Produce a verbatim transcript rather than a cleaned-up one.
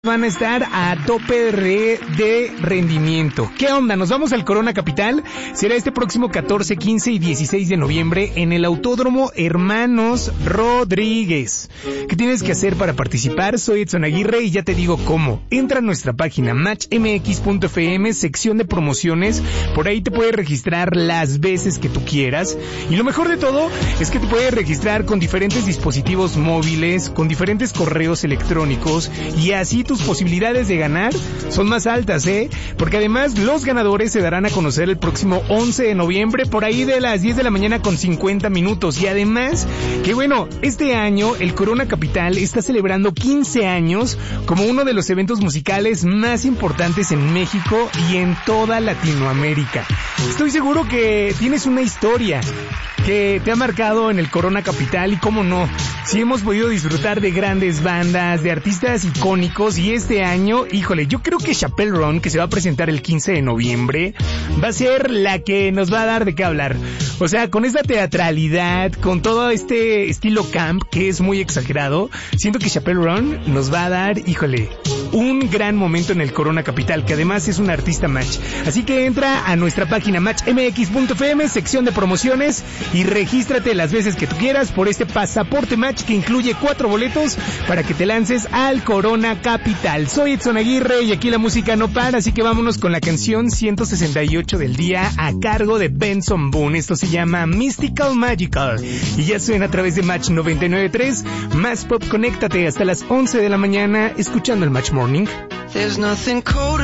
Van a estar a tope de, de rendimiento. ¿Qué onda? Nos vamos al Corona Capital. Será este próximo catorce, quince y dieciséis de noviembre en el Autódromo Hermanos Rodríguez. ¿Qué tienes que hacer para participar? Soy Edson Aguirre y ya te digo cómo. Entra a nuestra página match m x punto f m, sección de promociones. Por ahí te puedes registrar las veces que tú quieras. Y lo mejor de todo es que te puedes registrar con diferentes dispositivos móviles, con diferentes correos electrónicos, y así tus posibilidades de ganar son más altas, ¿eh? Porque además los ganadores se darán a conocer el próximo once de noviembre por ahí de las diez de la mañana con cincuenta minutos. Y además, que bueno, este año el Corona Capital está celebrando quince años como uno de los eventos musicales más importantes en México y en toda Latinoamérica. Estoy seguro que tienes una historia que te ha marcado en el Corona Capital, y cómo no, si hemos podido disfrutar de grandes bandas, de artistas icónicos, y este año, híjole, yo creo que Chappell Roan, que se va a presentar el quince de noviembre, va a ser la que nos va a dar de qué hablar. O sea, con esta teatralidad, con todo este estilo camp que es muy exagerado, siento que Chappell Roan nos va a dar, híjole, un gran momento en el Corona Capital, que además es un artista Match. Así que entra a nuestra página match m x punto f m, sección de promociones, y regístrate las veces que tú quieras por este pasaporte Match que incluye cuatro boletos para que te lances al Corona Capital. Soy Edson Aguirre y aquí la música no para, así que vámonos con la canción ciento sesenta y ocho del día a cargo de Benson Boone. Esto se llama Mystical Magical y ya suena a través de Match noventa y nueve punto tres. Más pop, conéctate hasta las once de la mañana escuchando el Match Morning. There's nothing cold